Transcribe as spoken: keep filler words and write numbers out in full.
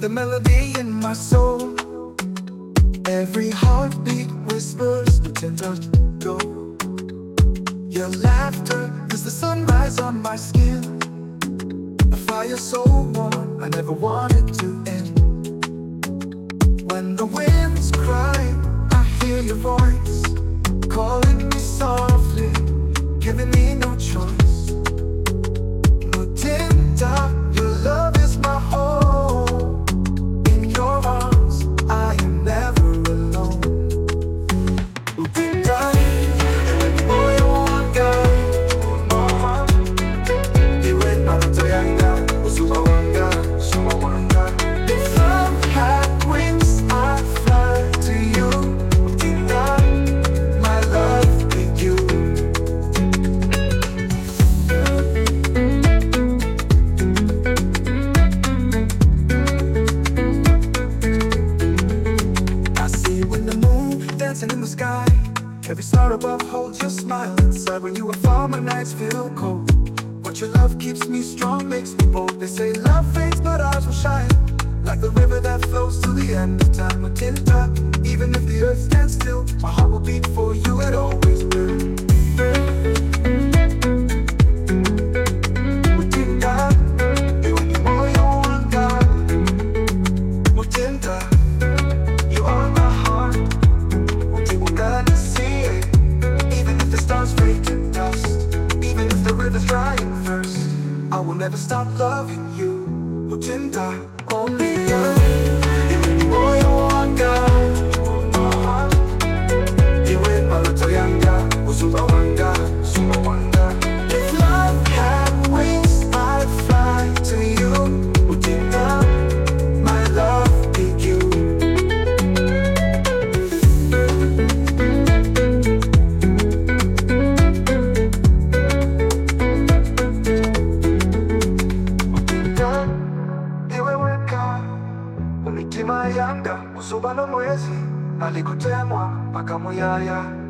the melody in my soul. Every heartbeat whispers Mutinda, go. Your laughter is the sunrise on my skin, a fire so warm I never wanted to end. When the winds cry, I hear your voice calling me softly, giving me no choice. Mutinda, your love is my home. In your arms, I am never alone. Mutinda, moyo wanga, iwe maluto yanga, usuba wanga, suma wanga. If love had wings, I'd fly to you. Mutinda, my love with you. I see you in the moon, dancing in the sky. Every star above holds your smile inside. When you are far, my nights feel cold. But your love keeps me strong, makes me bold. They say love fades, but ours will shine, like the river that flows to the end of time. Mutinda, even if the earth stands still, my heart will beat for you, it always will. Mutinda, iwe ni moyo wanga. Mutinda, you are my heart. Mutinda, see it. Even if the stars fade to dust, even if the river's drying first, I will never stop loving you. Mutinda, only you. Iwe ni moyo wanga. Iwe maluto yanga, usuba wanga, suma wanga. If love had wings, I'd fly to you. Mutinda, my love with you. Mutinda, iwe weka mitima yanga, usuba no mwezi alikutemwa mpaka muyaya.